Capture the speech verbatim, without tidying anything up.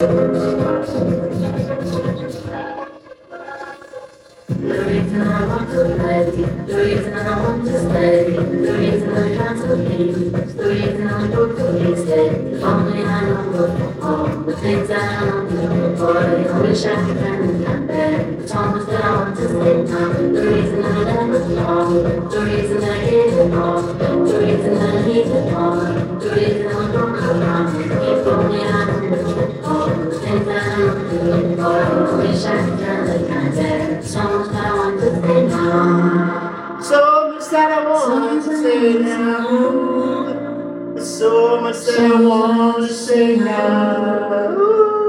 The reason I want to play, the reason I want to stay, the reason I want to leave, the reason I go to instead. If only I know all the things that I don't do, boy, I wish I could turn it back there. The promise that I want to stay now, the reason I never fall, the reason I gave it all, the reason I need it all, the reason I broke the promise. If only I knew all the things that I don't do, boy, I wish I could turn it back there. So much that I want to say now. So much that I want to say now. So much that I want to say now.